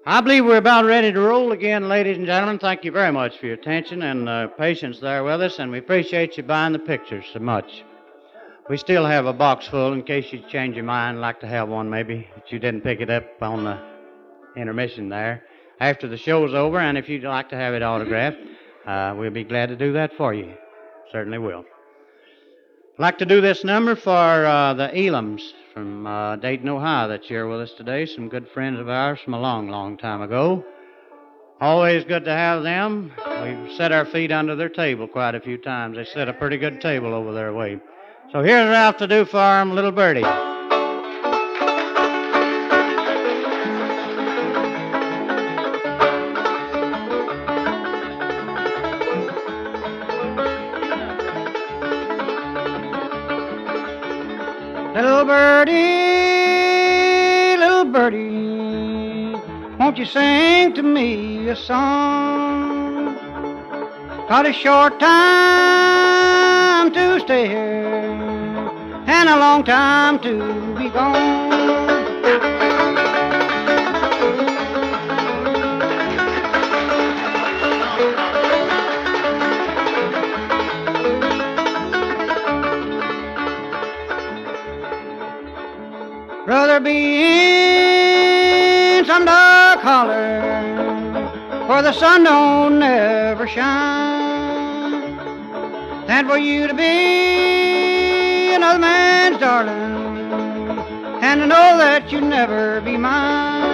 I believe we're about ready to roll again, ladies and gentlemen. Thank you very much for your attention and patience there with us, and we appreciate you buying the pictures so much. We still have a box full in case you change your mind, like to have one maybe, but you didn't pick it up on the intermission there. After the show's over, and if you'd like to have it autographed, we'll be glad to do that for you. Certainly will. I'd like to do this number for the Elams from Dayton, Ohio, that's here with us today. Some good friends of ours from a long, long time ago. Always good to have them. We've set our feet under their table quite a few times. They set a pretty good table over their way. So here's Ralph to do for 'em, Little Birdie. Little birdie, won't you sing to me a song? Got a short time to stay here and a long time to be gone. Rather be in some dark holler where the sun don't never shine than for you to be another man's darling and to know that you'll never be mine.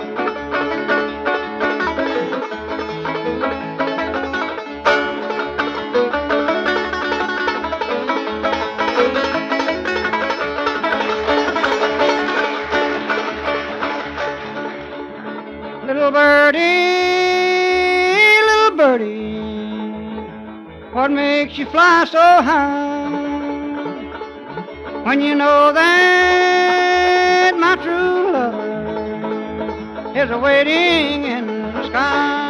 Little birdie, what makes you fly so high? When you know that my true lover is awaiting in the sky.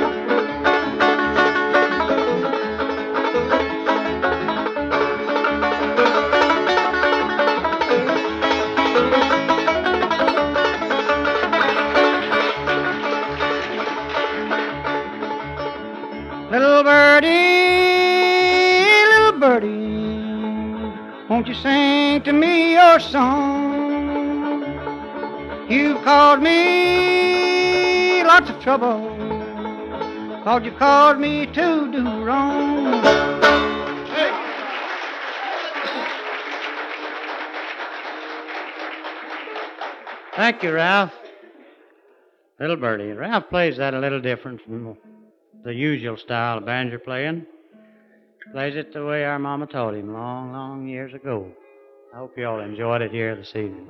Little birdie, won't you sing to me your song? You've caused me lots of trouble, 'cause you caused me to do wrong. Thank you, Ralph. Little birdie. Ralph plays that a little different from the usual style of banjo playing. Plays it the way our mama taught him long, long years ago. I hope you all enjoyed it here this evening.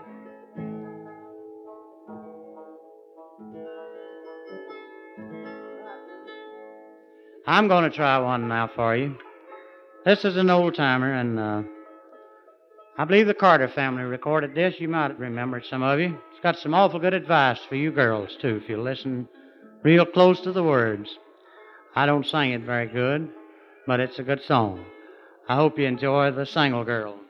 I'm going to try one now for you. This is an old timer, and I believe the Carter family recorded this. You might remember it, some of you. It's got some awful good advice for you girls, too, if you listen real close to the words. I don't sing it very good, but it's a good song. I hope you enjoy the Single Girl.